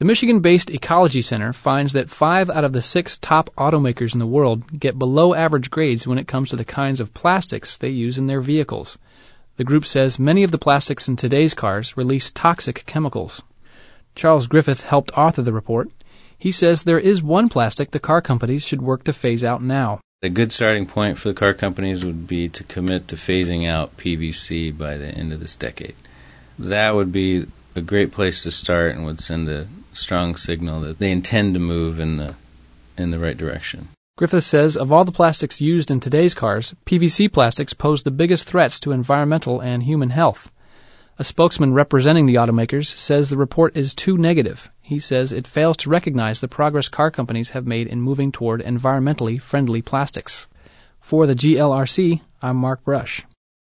The Michigan-based Ecology Center finds that 5 out of the 6 top automakers in the world get below average grades when it comes to the kinds of plastics they use in their vehicles. The group says many of the plastics in today's cars release toxic chemicals. Charles Griffith helped author the report. He says there is one plastic the car companies should work to phase out now. A good starting point for the car companies would be to commit to phasing out PVC by the end of this decade. That would be a great place to start and would send a strong signal that they intend to move in the right direction. Griffith says of all the plastics used in today's cars, PVC plastics pose the biggest threats to environmental and human health. A spokesman representing the automakers says the report is too negative. He says it fails to recognize the progress car companies have made in moving toward environmentally friendly plastics. For the GLRC, I'm Mark Brush.